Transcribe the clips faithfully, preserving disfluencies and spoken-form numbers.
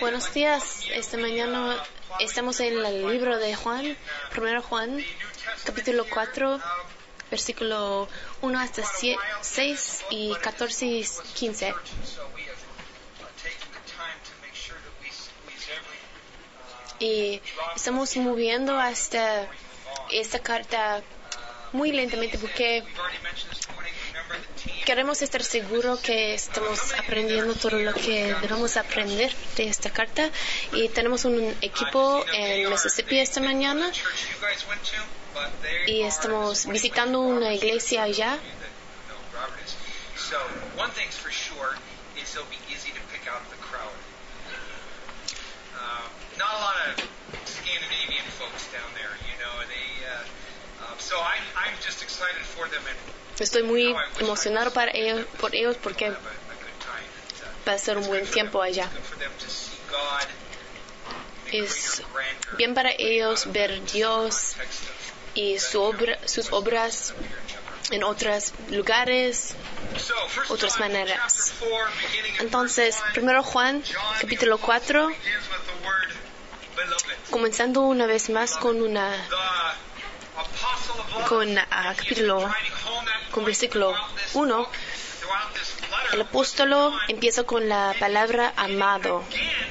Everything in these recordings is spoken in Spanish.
Buenos días. Esta mañana estamos en el libro de Juan, primero Juan, capítulo cuatro, versículo uno hasta seis y catorce y quince. Y estamos moviendo hasta esta carta muy lentamente porque queremos estar seguros que estamos aprendiendo todo lo que debemos aprender de esta carta. Y tenemos un equipo en Mississippi esta mañana y estamos visitando una iglesia allá. Estoy muy emocionado para ellos, por ellos porque va a ser un buen tiempo allá. Es bien para ellos ver Dios y su obra, sus obras en otros lugares, otras maneras. Entonces, primero Juan, capítulo cuatro, comenzando una vez más con una con uh, capítulo con versículo uno. El apóstolo empieza con la palabra amado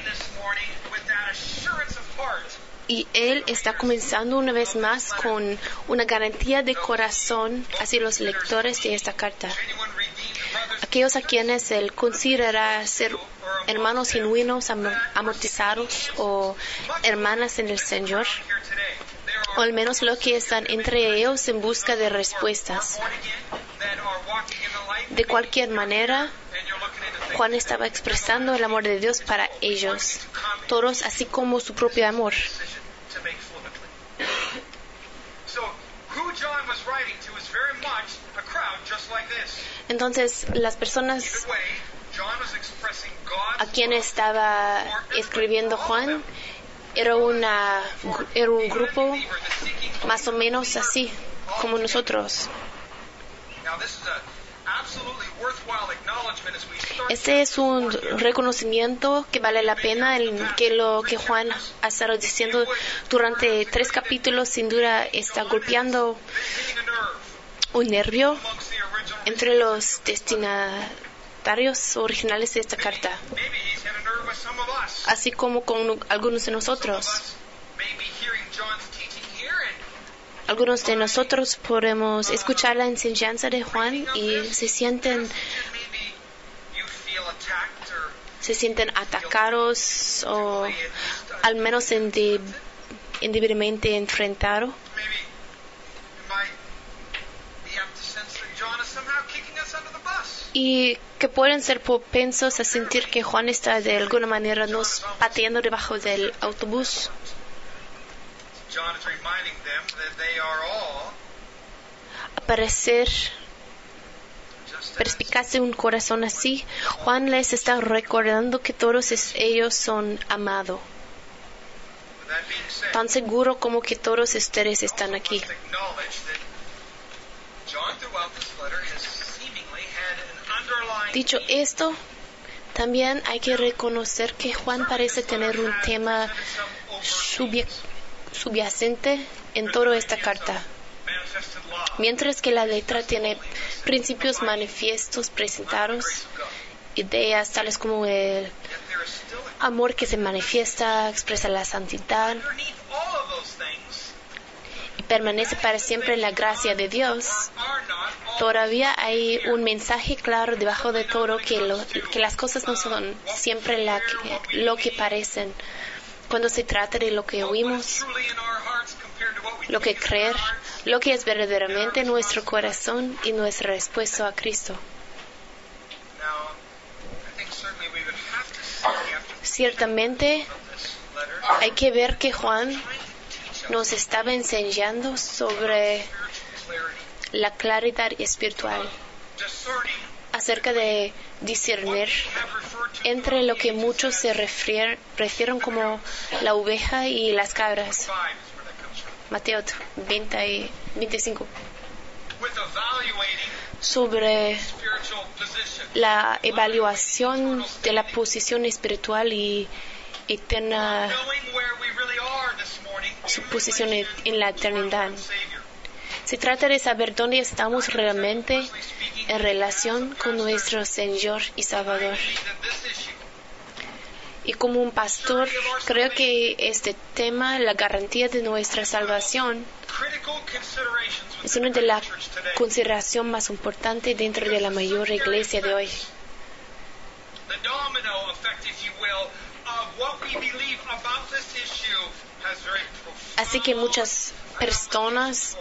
y él está comenzando una vez más con una garantía de corazón hacia los lectores de esta carta, aquellos a quienes él considera ser hermanos genuinos, amortizados o hermanas en el Señor, o al menos los que están entre ellos en busca de respuestas. De cualquier manera, Juan estaba expresando el amor de Dios para ellos, todos, así como su propio amor. Entonces, las personas a quienes estaba escribiendo Juan Era, una, era un grupo más o menos así como nosotros. Este es un reconocimiento que vale la pena, el, que lo que Juan ha estado diciendo durante tres capítulos sin duda está golpeando un nervio entre los destinatarios originales de esta carta, así como con algunos de nosotros. Algunos de nosotros podemos escuchar la enseñanza de Juan y se sienten se sienten atacados o al menos indebidamente enfrentados. Y que pueden ser propensos a sentir que Juan está de alguna manera nos pateando debajo del autobús. A parecer perspicaz de un corazón así, Juan les está recordando que todos ellos son amados, tan seguro como que todos ustedes están aquí. Dicho esto, también hay que reconocer que Juan parece tener un tema subye- subyacente en toda esta carta. Mientras que la letra tiene principios manifiestos presentados, ideas tales como el amor que se manifiesta, expresa la santidad y permanece para siempre en la gracia de Dios, todavía hay un mensaje claro debajo de todo, que, lo, que las cosas no son siempre la que, lo que parecen cuando se trata de lo que oímos, lo que creer, lo que es verdaderamente nuestro corazón y nuestra respuesta a Cristo. Ciertamente hay que ver que Juan nos estaba enseñando sobre la claridad espiritual acerca de discernir entre lo que muchos se refieren, refieren como la oveja y las cabras. Mateo veinte, veinticinco. Sobre la evaluación de la posición espiritual y eterna, su posición en la eternidad. Se trata de saber dónde estamos realmente en relación con nuestro Señor y Salvador. Y como un pastor, creo que este tema, la garantía de nuestra salvación, es una de las consideraciones más importantes dentro de la mayor iglesia de hoy. Así que muchas personas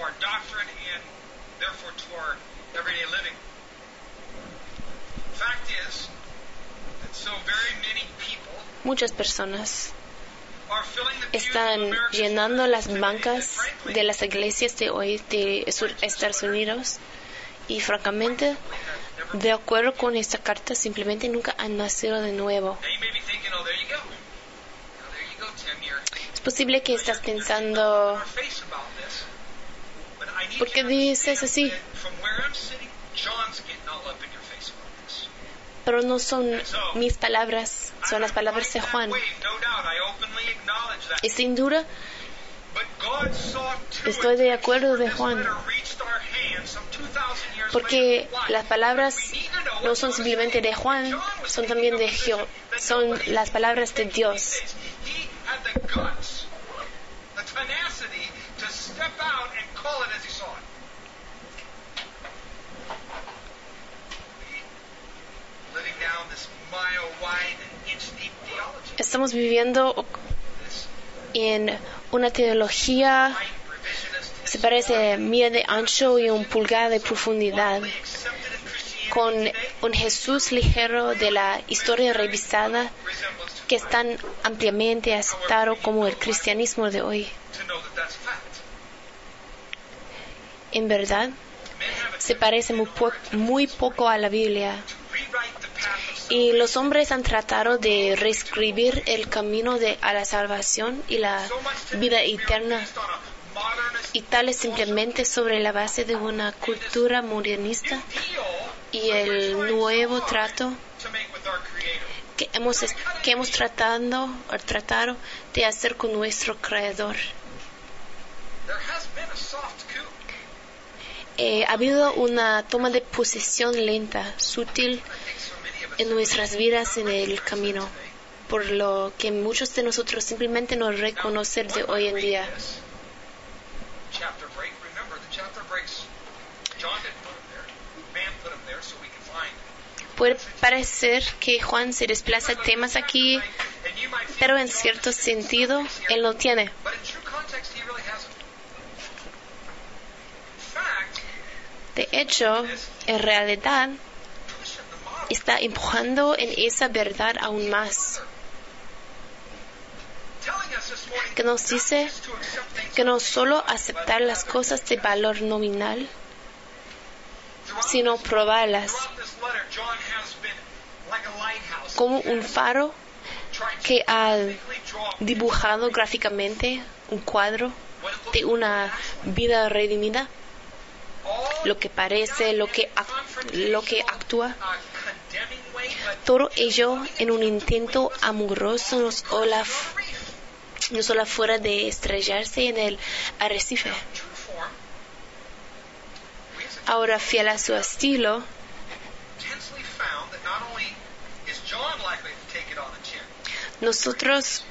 muchas personas están llenando las bancas de las iglesias de hoy de Estados Unidos y francamente, de acuerdo con esta carta, simplemente nunca han nacido de nuevo. Es posible que estás pensando, ¿por qué dices así? Pero no son mis palabras, son las palabras de Juan. Y sin duda, estoy de acuerdo de Juan, porque las palabras no son simplemente de Juan, son también de Jehová, son las palabras de Dios. Estamos viviendo en una teología se parece mía de ancho y un pulgada de profundidad, con un Jesús ligero de la historia revisada que es tan ampliamente aceptado como el cristianismo de hoy. En verdad, se parece muy, po- muy poco a la Biblia. Y los hombres han tratado de reescribir el camino de, a la salvación y la vida eterna, y tal es simplemente sobre la base de una cultura modernista y el nuevo trato que hemos, que hemos tratado, o tratado de hacer con nuestro Creador. Eh, ha habido una toma de posesión lenta, sutil, en nuestras vidas en el camino, por lo que muchos de nosotros simplemente no reconocen de hoy en día. Puede parecer que Juan se desplaza temas aquí, pero en cierto sentido él no tiene. De hecho, en realidad, está empujando en esa verdad aún más, que nos dice que no solo aceptar las cosas de valor nominal, sino probarlas, como un faro que ha dibujado gráficamente un cuadro de una vida redimida, lo que parece, lo que, lo que actúa. Todo ello en un intento amoroso nos ola, nos ola fuera de estrellarse en el arrecife. Ahora, fiel a su estilo, nosotros,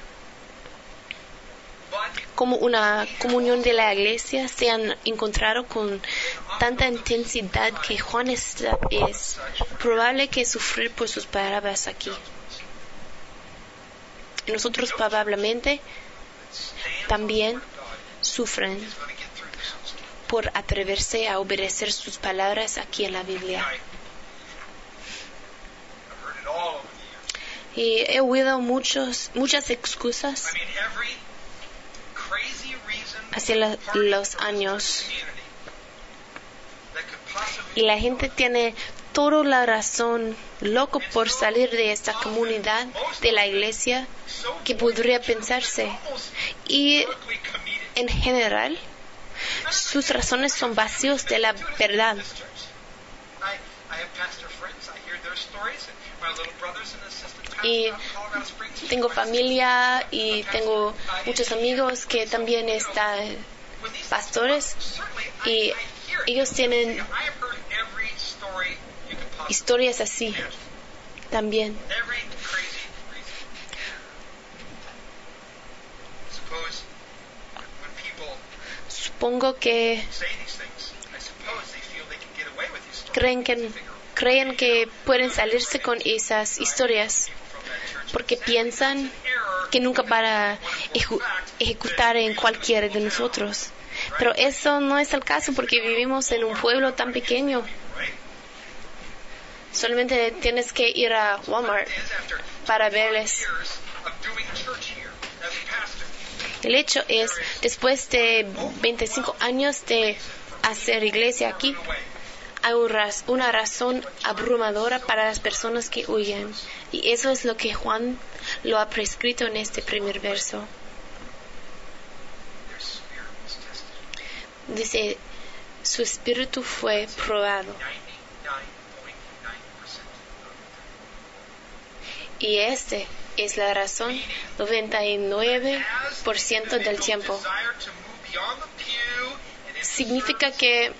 como una comunión de la iglesia, se han encontrado con tanta intensidad que Juan es, es probable que sufrir por sus palabras aquí. Y nosotros probablemente también sufren por atreverse a obedecer sus palabras aquí en la Biblia. Y he oído muchos, muchas excusas hacia la, los años. Y la gente tiene toda la razón, loco por salir de esta comunidad de la iglesia, que podría pensarse. Y en general, sus razones son vacíos de la verdad. Y tengo familia y tengo muchos amigos que también están pastores y ellos tienen historias así también. Supongo que creen que creen que pueden salirse con esas historias porque piensan que nunca van a eju- ejecutar en cualquiera de nosotros. Pero eso no es el caso porque vivimos en un pueblo tan pequeño. Solamente tienes que ir a Walmart para verles. El hecho es, después de veinticinco años de hacer iglesia aquí, hay una razón abrumadora para las personas que huyen. Y eso es lo que Juan lo ha prescrito en este primer verso. Dice, su espíritu fue probado. Y este es la razón noventa y nueve por ciento del tiempo. Significa que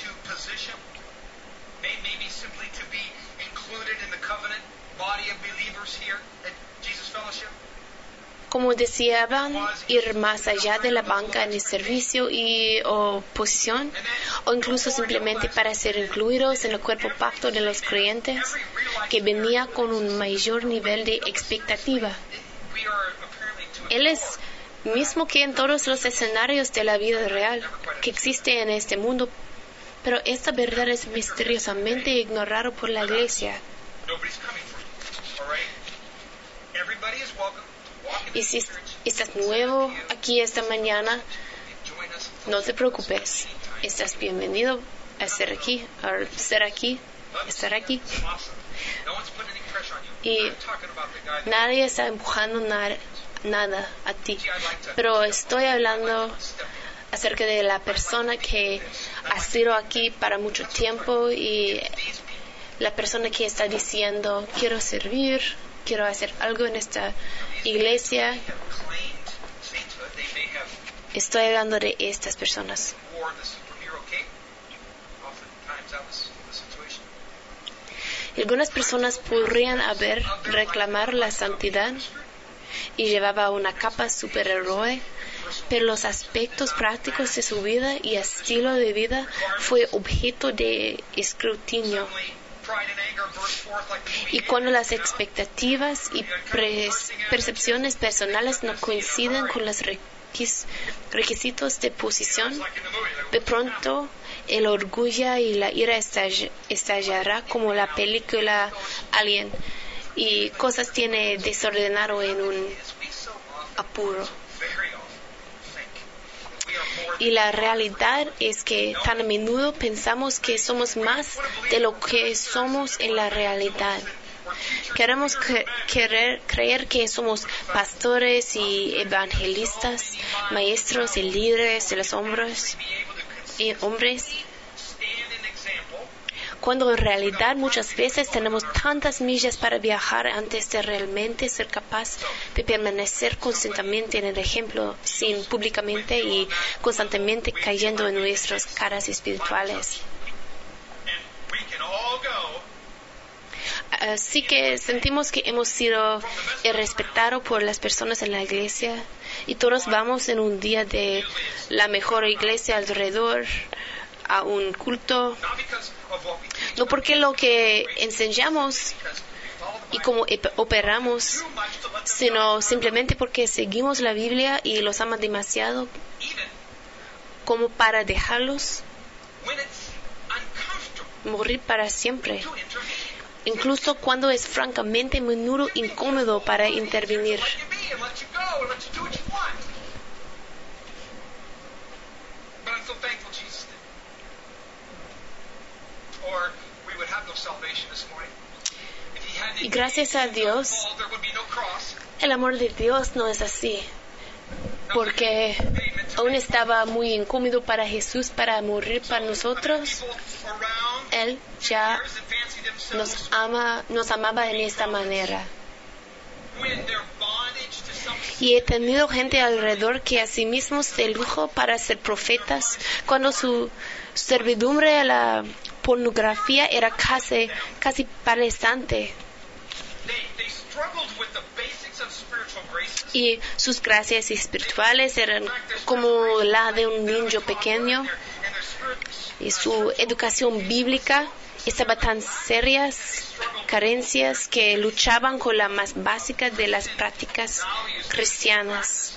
como deseaban ir más allá de la banca en el servicio y o posición, o incluso simplemente para ser incluidos en el cuerpo pacto de los creyentes, que venía con un mayor nivel de expectativa. Él es mismo que en todos los escenarios de la vida real que existe en este mundo, pero esta verdad es misteriosamente ignorada por la iglesia. Y si estás nuevo aquí esta mañana, no te preocupes. Estás bienvenido a ser aquí, a ser aquí, estar aquí. Y nadie está empujando na- nada a ti. Pero estoy hablando acerca de la persona que ha sido aquí para mucho tiempo y la persona que está diciendo, quiero servir, quiero hacer algo en esta iglesia. Estoy hablando de estas personas. Algunas personas podrían haber reclamado la santidad y llevaba una capa superhéroe, pero los aspectos prácticos de su vida y estilo de vida fue objeto de escrutinio. Y cuando las expectativas y pres- percepciones personales no coinciden con los requis- requisitos de posición, de pronto el orgullo y la ira estall- estallará como la película Alien, y cosas tiene desordenado en un apuro. Y la realidad es que tan a menudo pensamos que somos más de lo que somos en la realidad. Queremos cre- querer, creer que somos pastores y evangelistas, maestros y líderes de los hombres, y hombres, cuando en realidad muchas veces tenemos tantas millas para viajar antes de realmente ser capaz de permanecer constantemente en el ejemplo, sin públicamente y constantemente cayendo en nuestras caras espirituales. Así que sentimos que hemos sido irrespetados por las personas en la iglesia y todos vamos en un día de la mejor iglesia alrededor a un culto, no porque lo que enseñamos y cómo operamos, sino simplemente porque seguimos la Biblia y los aman demasiado como para dejarlos morir para siempre, incluso cuando es francamente menudo incómodo para intervenir. Y gracias a Dios, el amor de Dios no es así, porque aún estaba muy incómodo para Jesús para morir para nosotros. Él ya nos ama, nos amaba en esta manera. Y he tenido gente alrededor que a sí mismos se eligió para ser profetas cuando su servidumbre a la pornografía era casi, casi paralizante. Y sus gracias espirituales eran como la de un niño pequeño. Y su educación bíblica estaba tan serias, carencias, que luchaban con la más básica de las prácticas cristianas.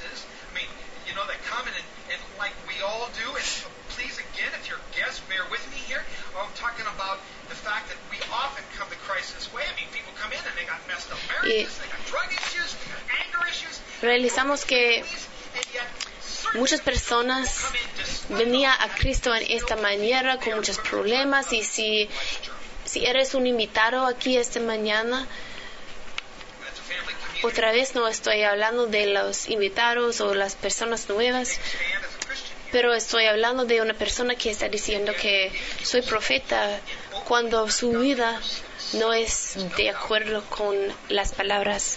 Y realizamos que muchas personas venían a Cristo en esta manera con muchos problemas, y si, si eres un invitado aquí esta mañana, otra vez no estoy hablando de los invitados o las personas nuevas, pero estoy hablando de una persona que está diciendo que soy profeta cuando su vida no es de acuerdo con las palabras.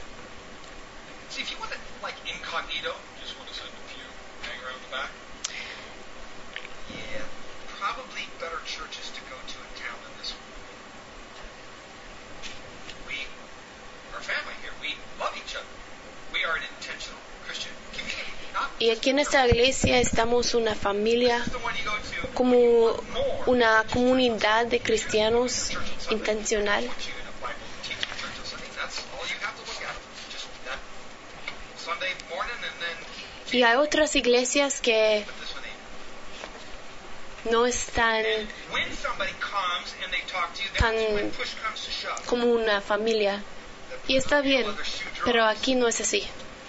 Y aquí en esta iglesia estamos una familia, como una comunidad de cristianos intencional. Y hay otras iglesias que no están tan como una familia. Y está bien, pero aquí no es así.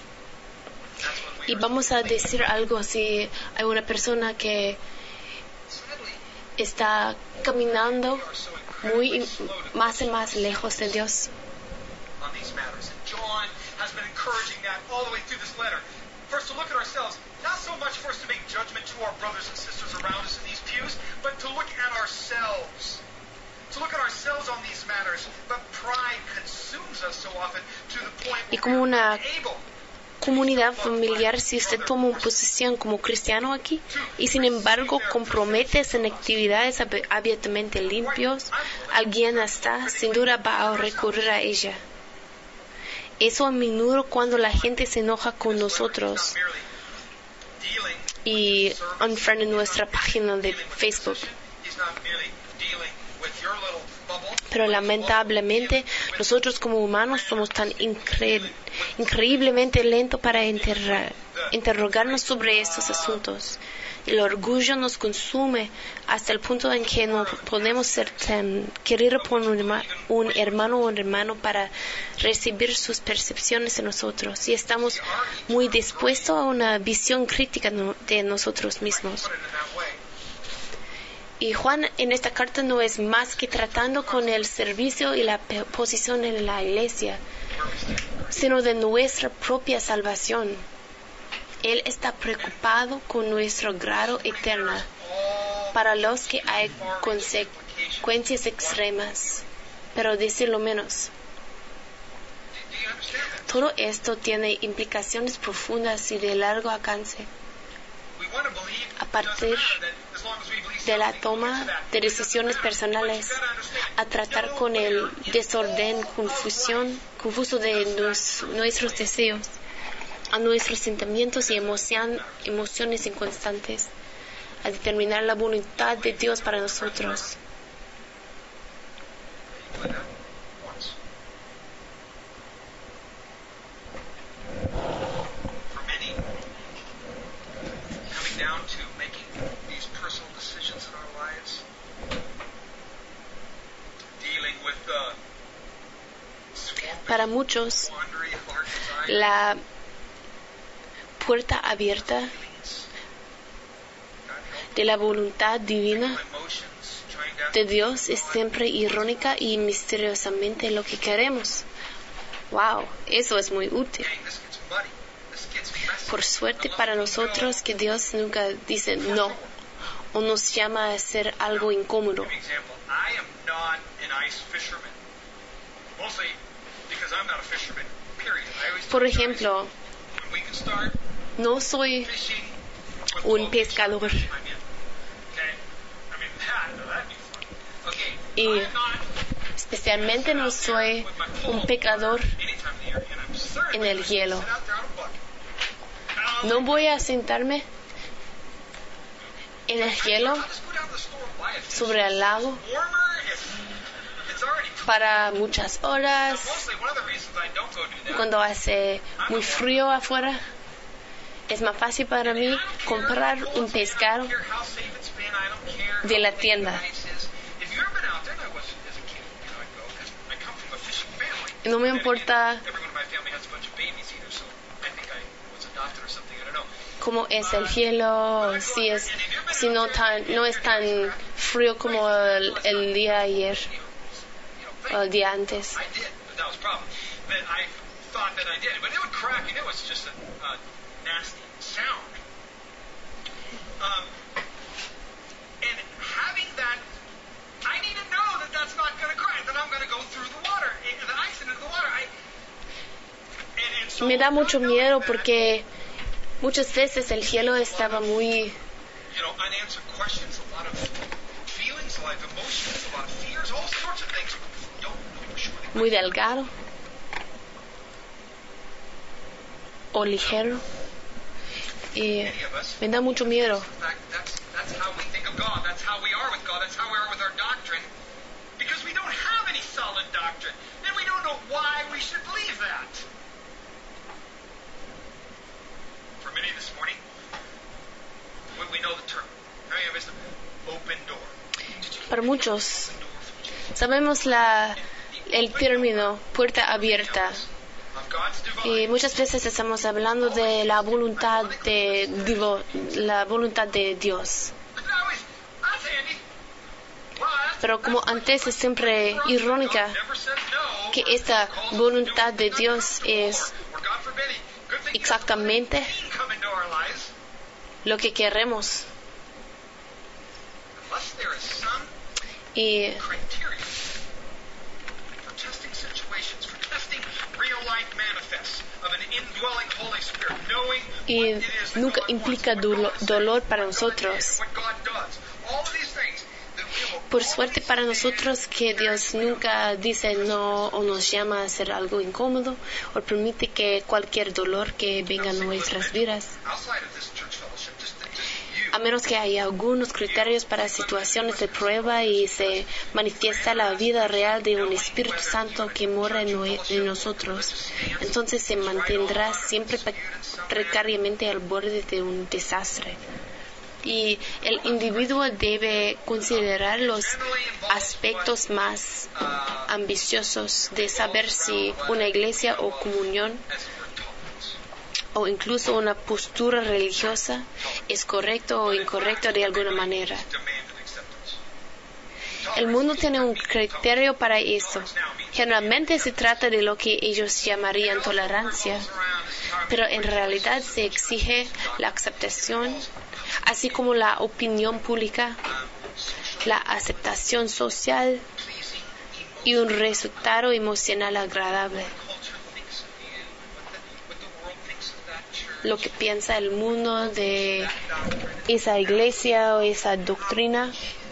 Y vamos a decir algo si hay una persona que está caminando muy más y más lejos de Dios. First, to look at ourselves, not so much for us to make judgment to our brothers and sisters around us in these pews, but to look at ourselves. To look at ourselves on these matters, but pride consumes us so often to the point where we are able. Comunidad familiar, si usted toma una posición como cristiano aquí y sin embargo comprometes en actividades ab- abiertamente limpios, alguien hasta sin duda va a recurrir a ella. Eso a menudo cuando la gente se enoja con nosotros y unfriend nuestra página de Facebook. Pero lamentablemente nosotros como humanos somos tan incre- increíblemente lentos para interra- interrogarnos sobre estos asuntos. El orgullo nos consume hasta el punto en que no podemos ser tan queridos por un, herma- un hermano o un hermano para recibir sus percepciones de nosotros, y estamos muy dispuestos a una visión crítica no- de nosotros mismos. Y Juan en esta carta no es más que tratando con el servicio y la pe- posición en la iglesia, sino de nuestra propia salvación. Él está preocupado con nuestro grado eterno, para los que hay consecuencias extremas, pero decirlo menos. Todo esto tiene implicaciones profundas y de largo alcance. A partir de la toma de decisiones personales, a tratar con el desorden, confusión, confuso de nos, nuestros deseos, a nuestros sentimientos y emoción, emociones inconstantes, a determinar la voluntad de Dios para nosotros. Para muchos, la puerta abierta de la voluntad divina de Dios es siempre irónica y misteriosamente lo que queremos. Wow, eso es muy útil. Por suerte para nosotros que Dios nunca dice no o nos llama a hacer algo incómodo. Por ejemplo, no soy un pescador. Y especialmente no soy un pecador en el hielo. No voy a sentarme en el hielo sobre el lago para muchas horas cuando hace muy frío afuera. Es más fácil para mí comprar un pescado de la tienda. No me importa cómo es el hielo, si es si no tan no es tan frío como el, el día ayer o el día antes. Me da mucho miedo porque muchas veces el hielo estaba muy muy delgado o ligero y me da mucho miedo. Para muchos sabemos la el término puerta abierta y muchas veces estamos hablando de la voluntad de Divo, la voluntad de Dios. Pero como antes es siempre irónica que esta voluntad de Dios es exactamente lo que queremos. Y y nunca implica dolo, dolor para nosotros. Por suerte para nosotros que Dios nunca dice no o nos llama a hacer algo incómodo o permite que cualquier dolor que venga a nuestras vidas. A menos que haya algunos criterios para situaciones de prueba y se manifiesta la vida real de un Espíritu Santo que mora en, no, en nosotros, entonces se mantendrá siempre precariamente al borde de un desastre. Y el individuo debe considerar los aspectos más ambiciosos de saber si una iglesia o comunión o incluso una postura religiosa es correcto o incorrecto de alguna manera. El mundo tiene un criterio para eso. Generalmente se trata de lo que ellos llamarían tolerancia, pero en realidad se exige la aceptación, así como la opinión pública, la aceptación social y un resultado emocional agradable. Lo que piensa el mundo de esa iglesia o esa doctrina.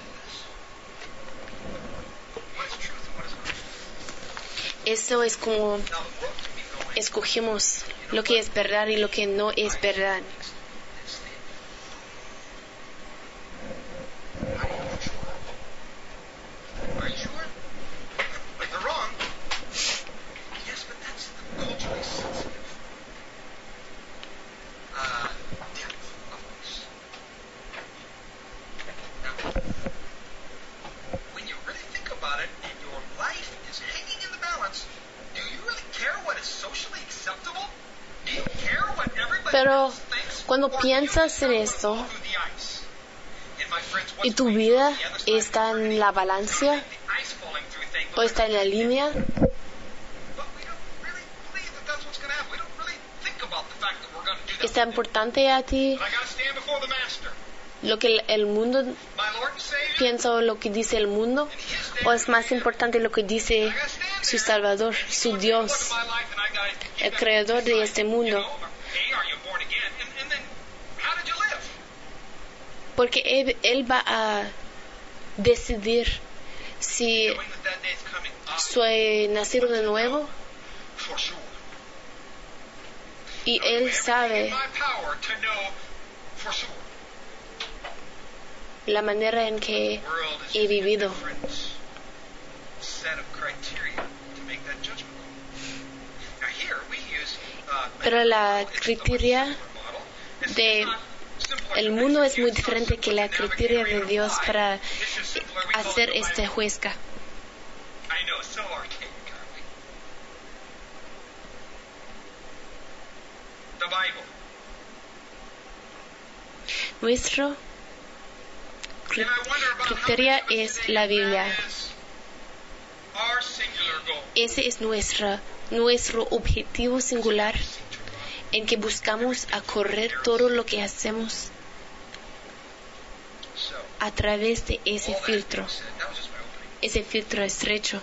Eso es como escogemos lo que es verdad y lo que no es verdad. Pero cuando piensas en esto y tu vida está en la balanza o está en la línea, ¿está importante a ti lo que el mundo piensa o lo que dice el mundo? ¿O es más importante lo que dice su Salvador, su Dios, el creador de este mundo? Porque Él, él va a decidir si soy nacido de nuevo. Y Él sabe la manera en que he vivido. Pero la criteria de el mundo es muy diferente que la criteria de Dios para hacer este juezga. Nuestro criterio es la Biblia. Ese es nuestra, nuestro objetivo singular en que buscamos a correr todo lo que hacemos a través de ese filtro, ese filtro estrecho.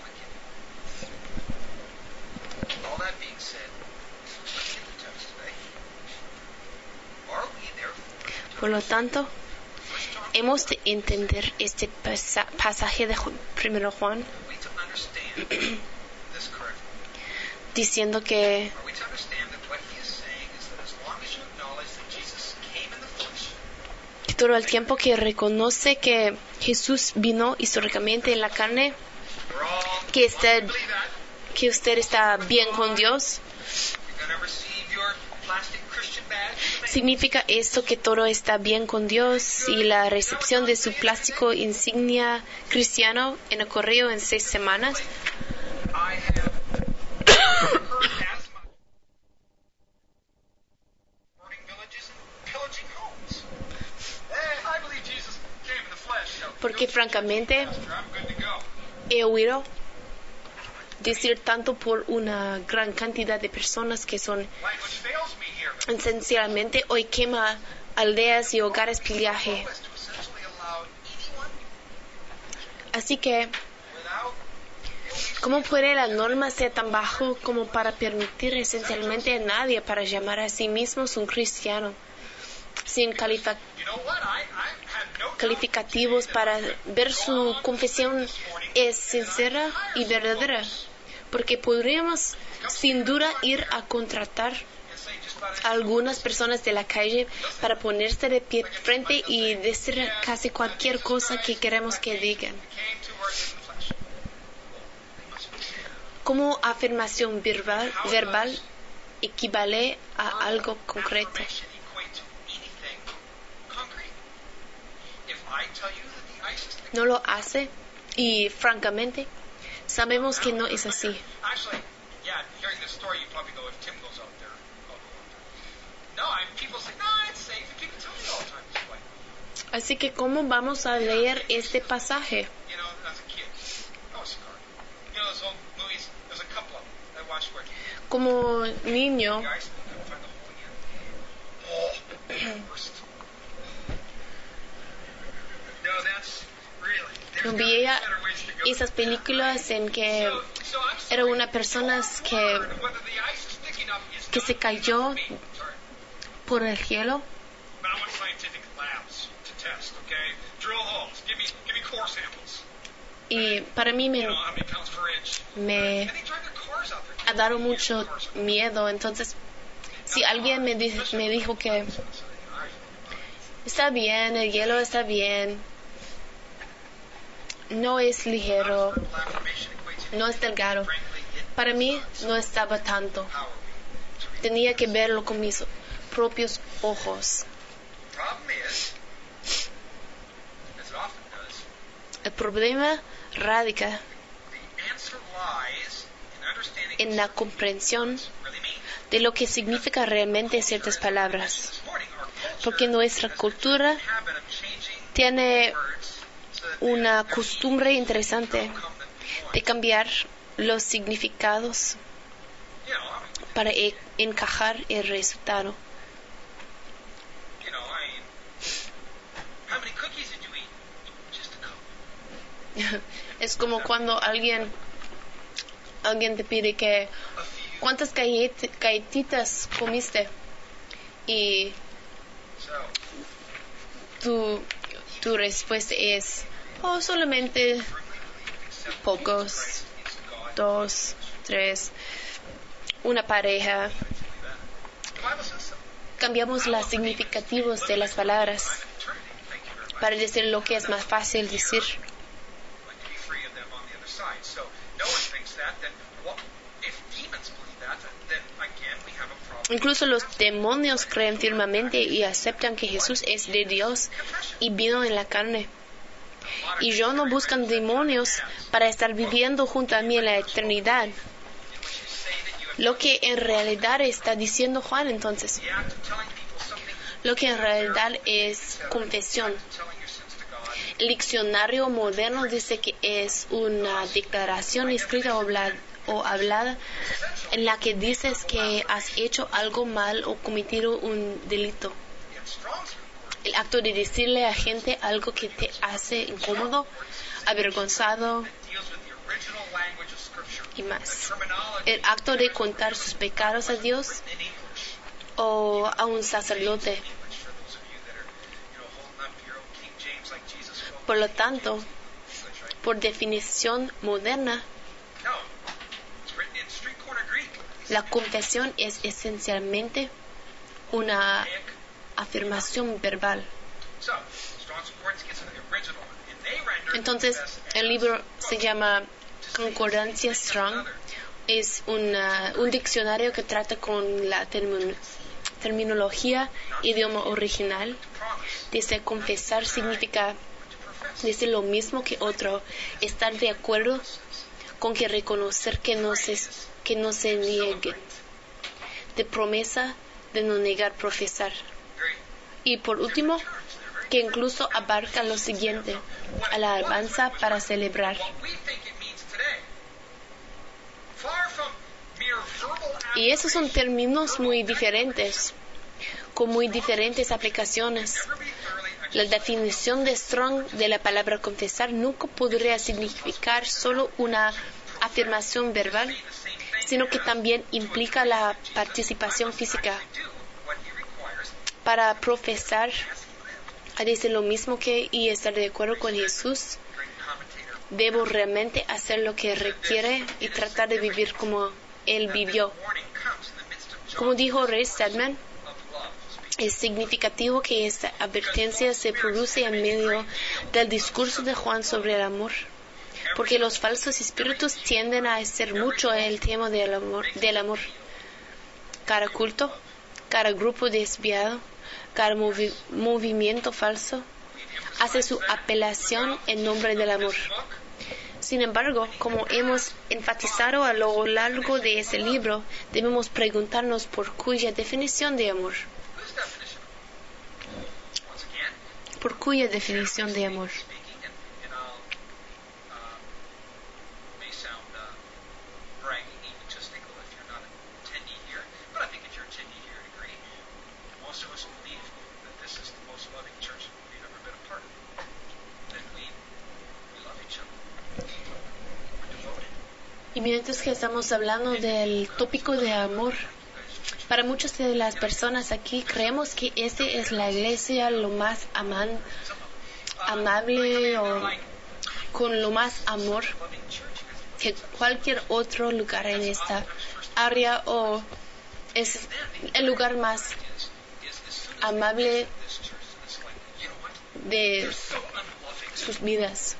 Por lo tanto, hemos de entender este pasa- pasaje de primero Juan diciendo que todo el tiempo que reconoce que Jesús vino históricamente en la carne, que usted, que usted está bien con Dios, significa esto que todo está bien con Dios y la recepción de su plástico insignia cristiano en el correo en seis semanas. Porque francamente he oído decir tanto por una gran cantidad de personas que son esencialmente hoy quema aldeas y hogares pillaje. Así que, ¿cómo puede la norma ser tan bajo como para permitir esencialmente a nadie para llamar a sí mismos un cristiano sin calific- calificativos para ver su confesión es sincera y verdadera? Porque podríamos sin duda ir a contratar a algunas personas de la calle para ponerse de pie frente y decir casi cualquier cosa que queremos que digan. Como afirmación verbal, verbal equivale a algo concreto. No lo hace y francamente sabemos que no es así. Así que ¿cómo vamos a leer este pasaje? Como niño, veía esas películas en que era una persona que, que se cayó por el hielo. Y para mí me, me ha dado mucho miedo. Entonces, si alguien me, di- me dijo que está bien, el hielo está bien, no es ligero, no es delgado, para mí no estaba tanto. Tenía que verlo con mis propios ojos. El problema radica en la comprensión de lo que significa realmente ciertas palabras, porque nuestra cultura tiene una costumbre interesante de cambiar los significados para e- encajar el resultado. Es como cuando alguien alguien te pide que ¿cuántas gallet- galletitas comiste? Y tu, tu respuesta es, oh, solamente pocos, dos, tres, una pareja. Cambiamos los significativos de las palabras para decir lo que es más fácil decir. Incluso los demonios creen firmemente y aceptan que Jesús es de Dios y vino en la carne. Y yo no buscan demonios para estar viviendo junto a mí en la eternidad. Lo que en realidad está diciendo Juan entonces, lo que en realidad es confesión. El diccionario moderno dice que es una declaración escrita o hablada, o hablada en la que dices que has hecho algo mal o cometido un delito. El acto de decirle a gente algo que te hace incómodo, avergonzado y más. El acto de contar sus pecados a Dios o a un sacerdote. Por lo tanto, por definición moderna, la confesión es esencialmente una afirmación verbal. Entonces, el libro se llama Concordancia Strong. Es una, un diccionario que trata con la termin- terminología idioma original. Dice confesar significa decir lo mismo que otro, estar de acuerdo con que reconocer que no se, que no se niegue, de promesa de no negar, profesar. Y por último, que incluso abarca lo siguiente, alabanza para celebrar. Y esos son términos muy diferentes, con muy diferentes aplicaciones. La definición de Strong de la palabra confesar nunca podría significar solo una afirmación verbal, sino que también implica la participación física. Para profesar, a decir lo mismo que y estar de acuerdo con Jesús, debo realmente hacer lo que requiere y tratar de vivir como Él vivió. Como dijo Ray Stedman, es significativo que esta advertencia se produce en medio del discurso de Juan sobre el amor, porque los falsos espíritus tienden a hacer mucho el tema del amor, del amor. Cada culto, cada grupo desviado, cada movi- movimiento falso hace su apelación en nombre del amor. Sin embargo, como hemos enfatizado a lo largo de ese libro, debemos preguntarnos por cuya definición de amor. ¿Por cuya definición de amor? Y mientras que estamos hablando del tópico de amor, para muchas de las personas aquí creemos que esta es la iglesia lo más aman, amable o con lo más amor que cualquier otro lugar en esta área, o es el lugar más amable de sus vidas.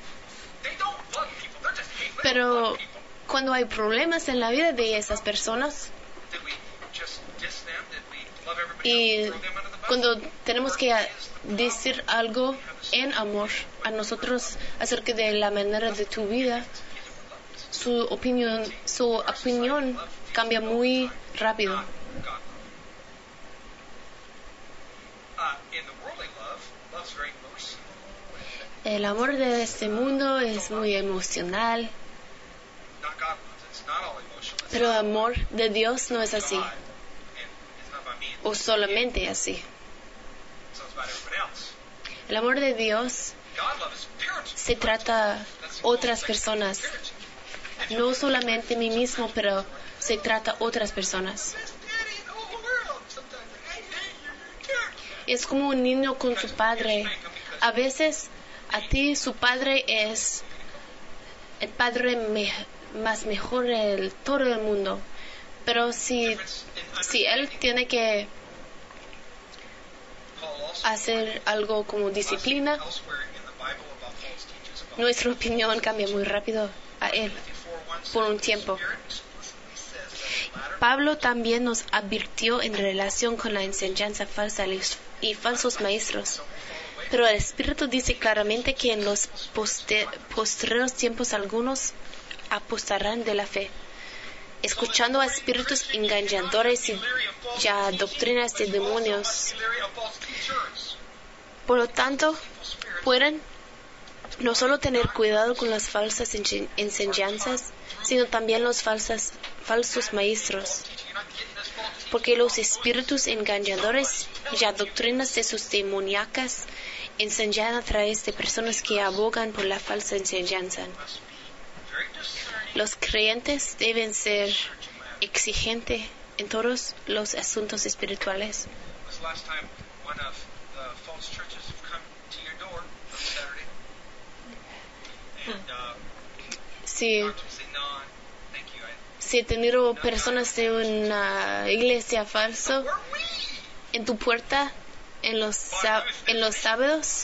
Pero cuando hay problemas en la vida de esas personas y cuando tenemos que decir algo en amor a nosotros acerca de la manera de tu vida, su opinión, su opinión cambia muy rápido. El amor de este mundo es muy emocional, pero el amor de Dios no es así, o solamente así. El amor de Dios se trata otras personas. No solamente mí mismo, pero se trata otras personas. Es como un niño con su padre. A veces a ti su padre es el padre me, más mejor de todo el mundo. Pero si, si él tiene que hacer algo como disciplina, nuestra opinión cambia muy rápido a él por un tiempo. Pablo también nos advirtió en relación con la enseñanza falsa y falsos maestros. Pero el Espíritu dice claramente que en los poster- postreros tiempos algunos apostarán de la fe, escuchando a espíritus engañadores y ya doctrinas de demonios. Por lo tanto, pueden no solo tener cuidado con las falsas enseñanzas, sino también los falsas, falsos maestros. Porque los espíritus engañadores ya doctrinas de sus demoníacas enseñan a través de personas que abogan por la falsa enseñanza. Los creyentes deben ser exigentes en todos los asuntos espirituales. Sí. Si he tenido personas de una iglesia falsa en tu puerta en los en los sábados,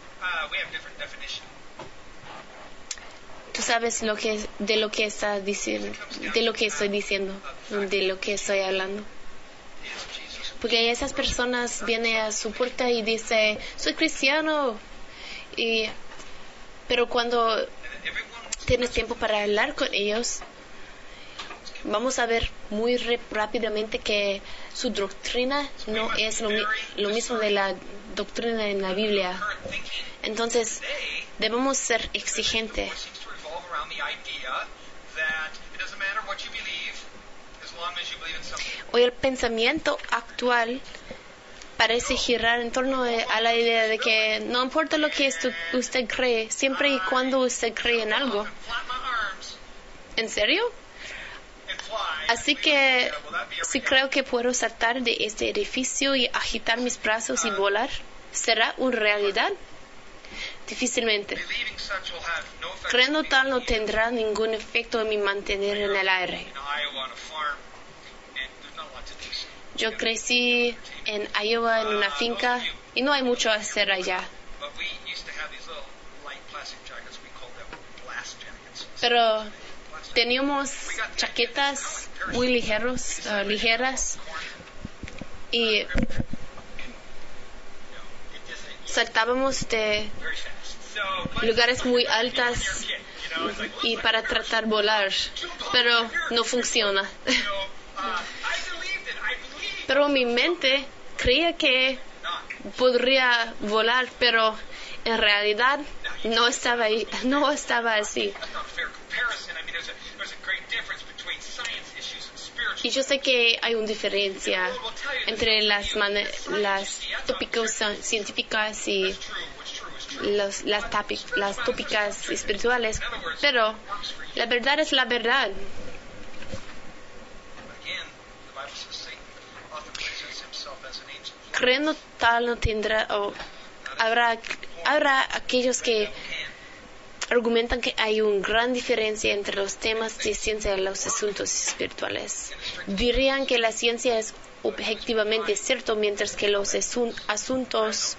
tú sabes lo que de lo que está diciendo, de lo que estoy diciendo, de lo que estoy hablando. Porque esas personas vienen a su puerta y dicen, soy cristiano, y pero cuando tienes tiempo para hablar con ellos, vamos a ver muy rápidamente que su doctrina no es lo, mi- lo mismo de la doctrina en la Biblia. Entonces, debemos ser exigentes. Hoy el pensamiento actual parece girar en torno a la idea de que no importa lo que esto, usted cree, siempre y cuando usted cree en algo. ¿En serio? Así que si creo que puedo saltar de este edificio y agitar mis brazos y volar, ¿será una realidad? Difícilmente. Creyendo tal no tendrá ningún efecto en mi mantener en el aire. Yo crecí en Iowa en una finca y no hay mucho a hacer allá. Pero teníamos chaquetas muy ligeros, uh, ligeras y saltábamos de lugares muy altos y para tratar de volar, pero no funciona. Pero mi mente creía que podría volar, pero en realidad no estaba ahí, no estaba así. Y yo sé que hay una diferencia entre las, man- las tópicas científicas y los, las, tapi- las tópicas espirituales, pero la verdad es la verdad. Creyendo tal no tendrá, o habrá, habrá aquellos que argumentan que hay una gran diferencia entre los temas de ciencia y los asuntos espirituales. Dirían que la ciencia es objetivamente cierto, mientras que los asun- asuntos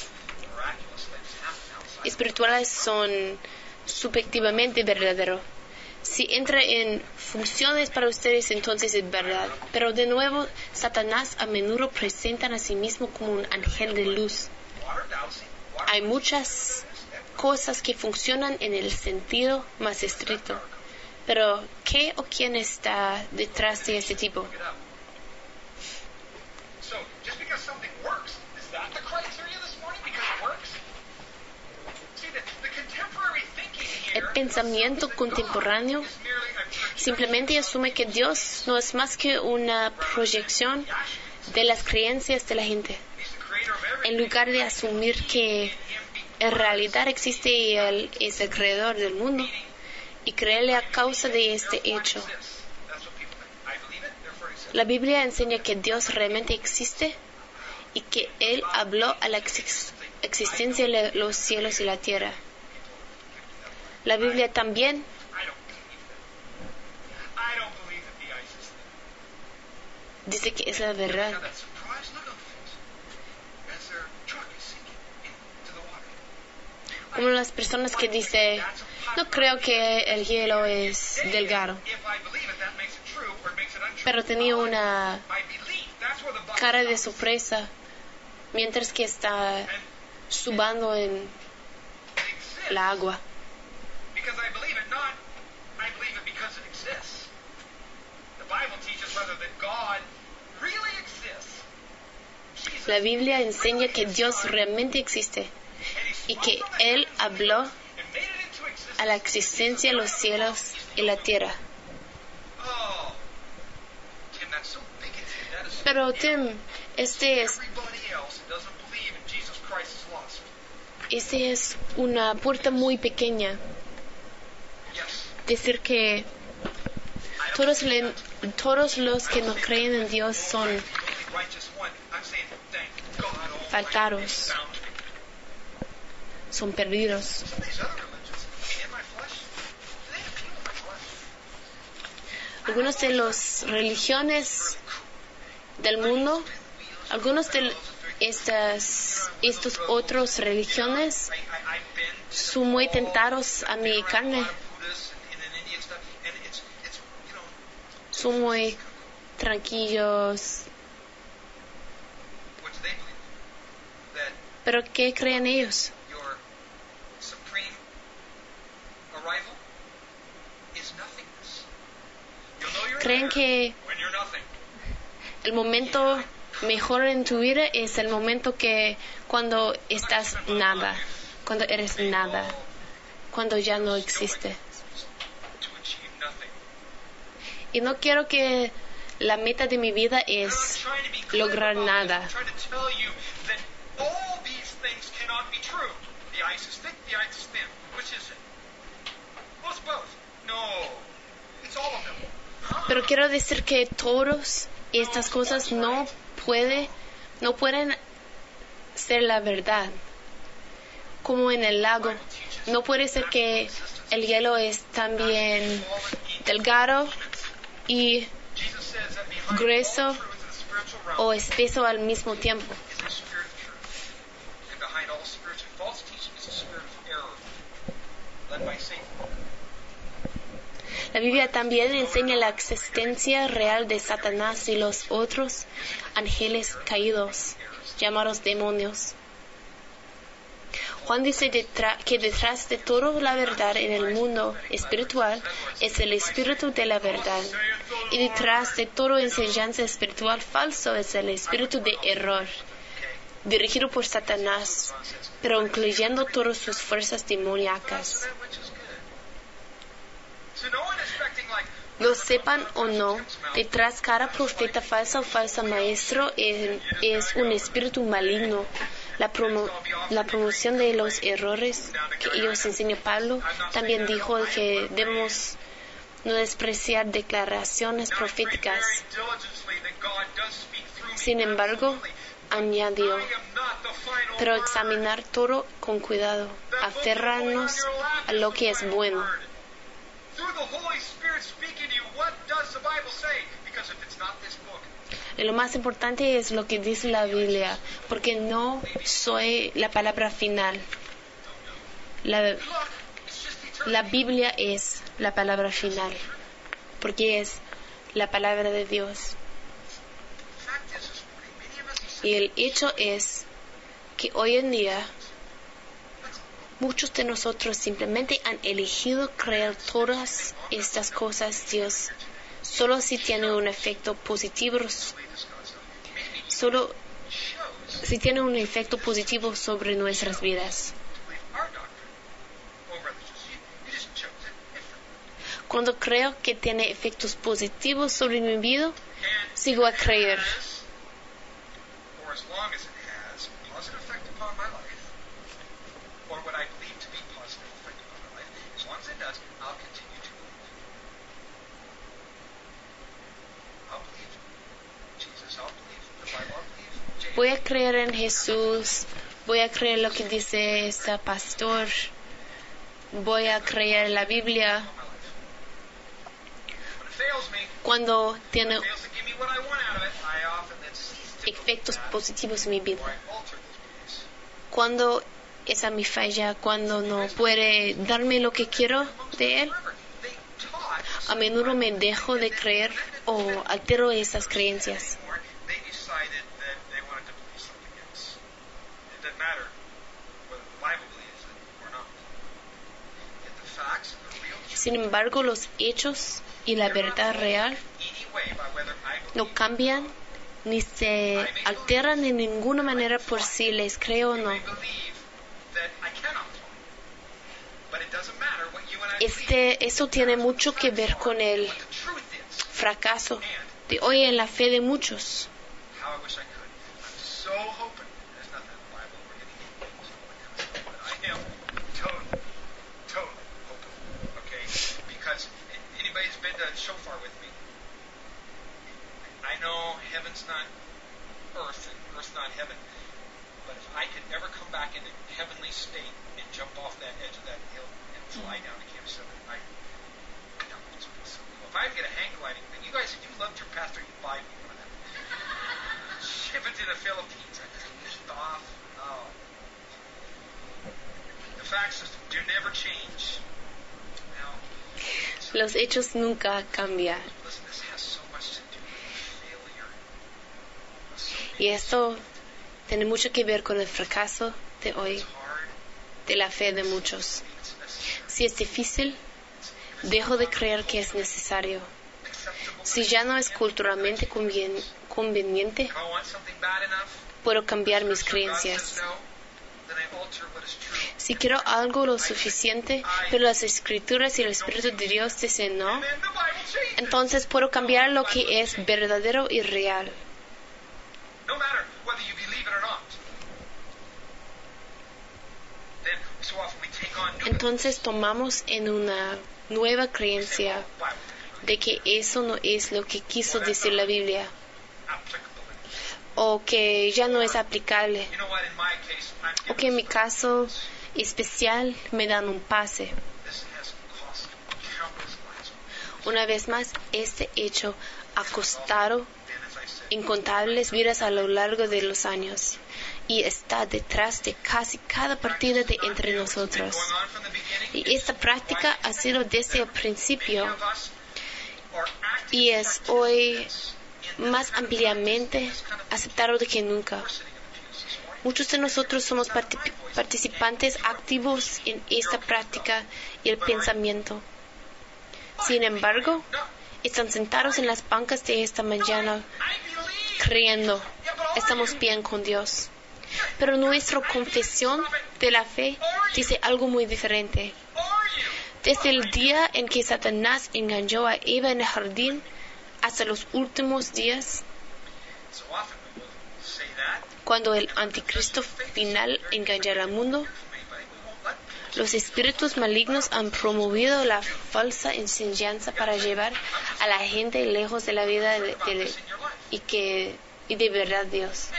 espirituales son subjetivamente verdaderos. Si entra en funciones para ustedes, entonces es verdad. Pero de nuevo, Satanás a menudo presenta a sí mismo como un ángel de luz. Hay muchas cosas que funcionan en el sentido más estricto. Pero, ¿qué o quién está detrás de este tipo? El pensamiento contemporáneo simplemente asume que Dios no es más que una proyección de las creencias de la gente, en lugar de asumir que en realidad existe y Él es el creador del mundo, y creerle a causa de este hecho. La Biblia enseña que Dios realmente existe y que Él habló a la ex- existencia de los cielos y la tierra. La Biblia también dice que es la verdad. Como las personas que dicen, no creo que el hielo es delgado, pero tenía una cara de sorpresa mientras que está subando en el agua. La Biblia enseña que Dios realmente existe y que Él habló a la existencia de los cielos y la tierra. Pero Tim, este es, este es una puerta muy pequeña. Decir que todos, le, todos los que no creen en Dios son faltados, son perdidos. Algunas de las religiones del mundo, algunas de estas estas otras religiones son muy tentados a mi carne, son muy tranquilos. ¿Pero qué creen ellos? Creen que el momento mejor en tu vida es el momento que cuando estás nada, cuando eres nada, cuando ya no existe. Y no quiero que la meta de mi vida es lograr nada. Pero quiero decir que todas estas cosas no puede, no pueden ser la verdad. Como en el lago, no puede ser que el hielo es también delgado y grueso o espeso al mismo tiempo. La Biblia también enseña la existencia real de Satanás y los otros ángeles caídos, llamados demonios. Juan dice detra- que detrás de toda la verdad en el mundo espiritual es el espíritu de la verdad, y detrás de toda enseñanza espiritual falso es el espíritu de error, dirigido por Satanás, pero incluyendo todas sus fuerzas demoníacas. Lo sepan o no, detrás cada profeta falso o falso maestro es, es un espíritu maligno. La, promo, la promoción de los errores que ellos enseña Pablo también dijo que debemos no despreciar declaraciones proféticas. Sin embargo, añadió, pero examinar todo con cuidado, aferrarnos a lo que es bueno. Y lo más importante es lo que dice la Biblia, porque no soy la palabra final. La, la Biblia es la palabra final, porque es la palabra de Dios. Y el hecho es que hoy en día muchos de nosotros simplemente han elegido creer todas estas cosas Dios solo si tiene un efecto positivo, solo si tiene un efecto positivo sobre nuestras vidas. Cuando creo que tiene efectos positivos sobre mi vida, sigo a creer. voy a creer en Jesús, voy a creer lo que dice este pastor, voy a creer en la Biblia. Cuando tiene efectos positivos en mi vida. Cuando esa mi falla, cuando no puede darme lo que quiero de Él, a menudo me dejo de creer o altero esas creencias. Sin embargo, los hechos y la verdad real no cambian ni se alteran de ninguna manera por si les creo o no. Este, eso tiene mucho que ver con el fracaso de hoy en la fe de muchos. Los hechos nunca cambian. Y esto tiene mucho que ver con el fracaso de hoy, de la fe de muchos. Si es difícil, dejo de creer que es necesario. Si ya no es culturalmente convien- conveniente, puedo cambiar mis creencias. Si quiero algo lo suficiente, pero las Escrituras y el Espíritu de Dios dicen no, entonces puedo cambiar lo que es verdadero y real. Entonces tomamos en una nueva creencia de que eso no es lo que quiso decir la Biblia, o que ya no es aplicable, o que en mi caso especial me dan un pase. Una vez más, este hecho ha costado incontables vidas a lo largo de los años y está detrás de casi cada partida de entre nosotros. Y esta práctica ha sido desde el principio y es hoy más ampliamente aceptado que nunca. Muchos de nosotros somos partic- participantes activos en esta práctica y el pensamiento. Sin embargo, están sentados en las bancas de esta mañana creyendo, estamos bien con Dios. Pero nuestra confesión de la fe dice algo muy diferente. Desde el día en que Satanás engañó a Eva en el jardín hasta los últimos días, cuando el anticristo final engañará al mundo, los espíritus malignos han promovido la falsa enseñanza para llevar a la gente lejos de la vida de, de, y, que, y de verdad Dios.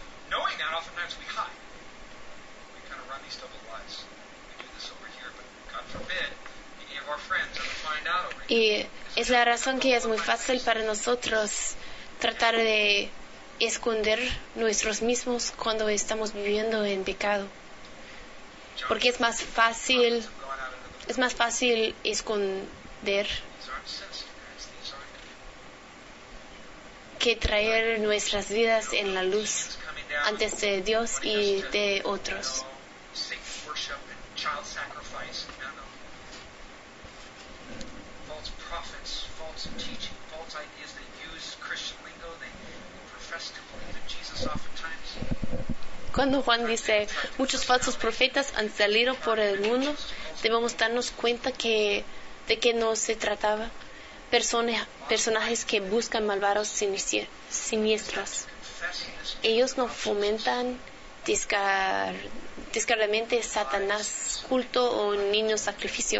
Y es la razón que es muy fácil para nosotros tratar de esconder nosotros mismos cuando estamos viviendo en pecado. Porque es más fácil, es más fácil esconder que traer nuestras vidas en la luz antes de Dios y de otros. Cuando Juan dice, muchos falsos profetas han salido por el mundo, debemos darnos cuenta que de que no se trataba persona, personajes que buscan malvados siniestros. Ellos no fomentan descar, descaradamente Satanás, culto o niño sacrificio.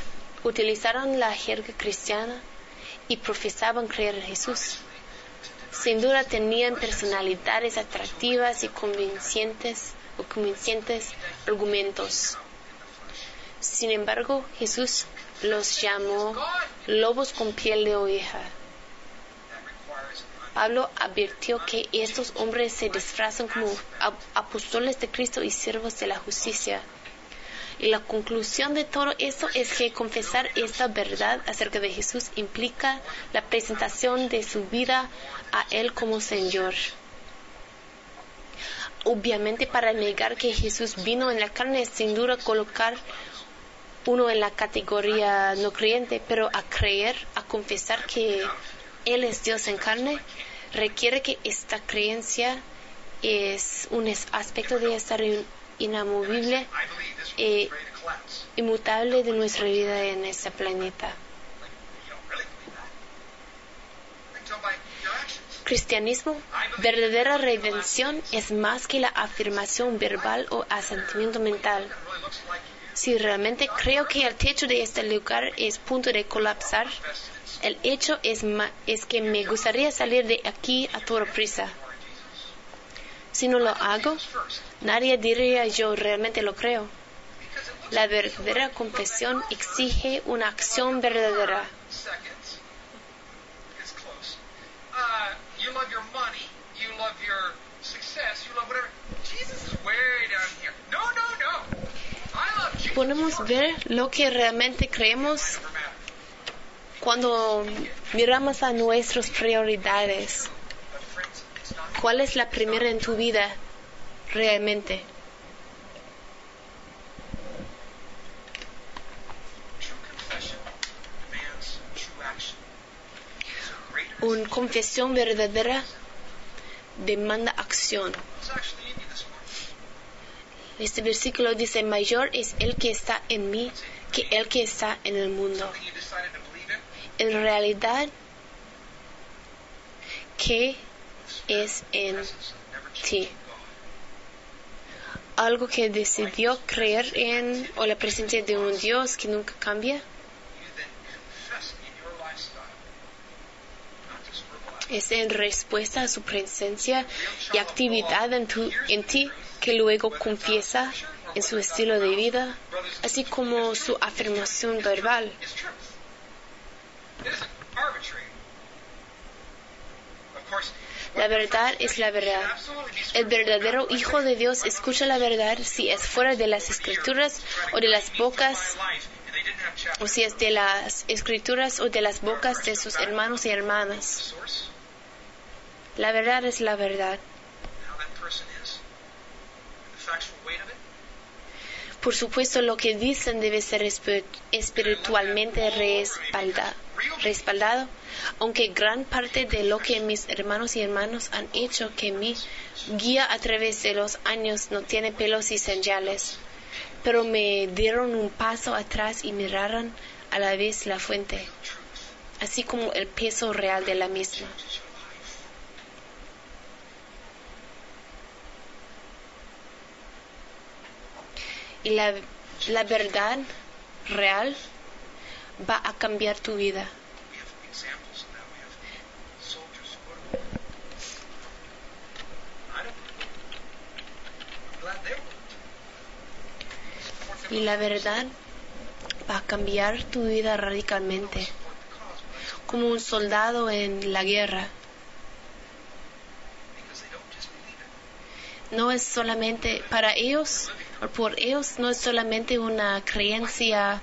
Utilizaron la jerga cristiana y profesaban creer en Jesús. Sin duda tenían personalidades atractivas y convincentes, o convincentes argumentos. Sin embargo, Jesús los llamó lobos con piel de oveja. Pablo advirtió que estos hombres se disfrazan como apóstoles de Cristo y siervos de la justicia. Y la conclusión de todo esto es que confesar esta verdad acerca de Jesús implica la presentación de su vida a Él como Señor. Obviamente, para negar que Jesús vino en la carne es sin duda colocar uno en la categoría no creyente, pero a creer, a confesar que Él es Dios en carne, requiere que esta creencia es un aspecto de estar inamovible e inmutable de nuestra vida en este planeta. Cristianismo, verdadera redención, es más que la afirmación verbal o asentimiento mental. Si realmente creo que el techo de este lugar es punto de colapsar, el hecho es, ma- es que me gustaría salir de aquí a toda prisa. Si no lo hago, nadie diría yo realmente lo creo. La verdadera confesión exige una acción verdadera. Podemos ver lo que realmente creemos cuando miramos a nuestras prioridades. ¿Cuál es la primera en tu vida realmente? Una confesión verdadera demanda acción. Este versículo dice: mayor es el que está en mí que el que está en el mundo. En realidad, ¿qué es en ti? Algo que decidió creer en, o la presencia de un Dios que nunca cambia. Es en respuesta a su presencia y actividad en, tu, en ti que luego confiesa en su estilo de vida, así como su afirmación verbal. La verdad es la verdad. El verdadero Hijo de Dios escucha la verdad si es fuera de las Escrituras o de las bocas, o si es de las Escrituras o de las bocas de sus hermanos y hermanas. La verdad es la verdad. Por supuesto, lo que dicen debe ser espiritualmente respalda, respaldado, aunque gran parte de lo que mis hermanos y hermanas han hecho que me guía a través de los años no tiene pelos y señales, pero me dieron un paso atrás y miraron a la vez la fuente, así como el peso real de la misma. Y la, la verdad real va a cambiar tu vida. Y la verdad va a cambiar tu vida radicalmente, como un soldado en la guerra. No es solamente para ellos, o por ellos, no es solamente una creencia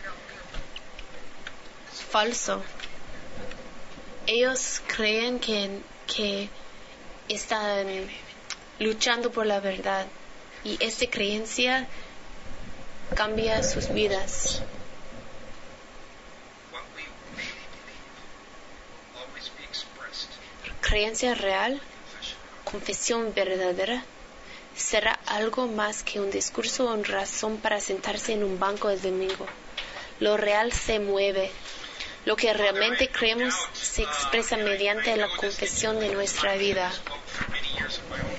falsa. Ellos creen que, que están luchando por la verdad, y esta creencia cambia sus vidas. Creencia real, confesión verdadera, será algo más que un discurso o una razón para sentarse en un banco el domingo. Lo real se mueve. Lo que realmente creemos se expresa mediante la confesión de nuestra vida.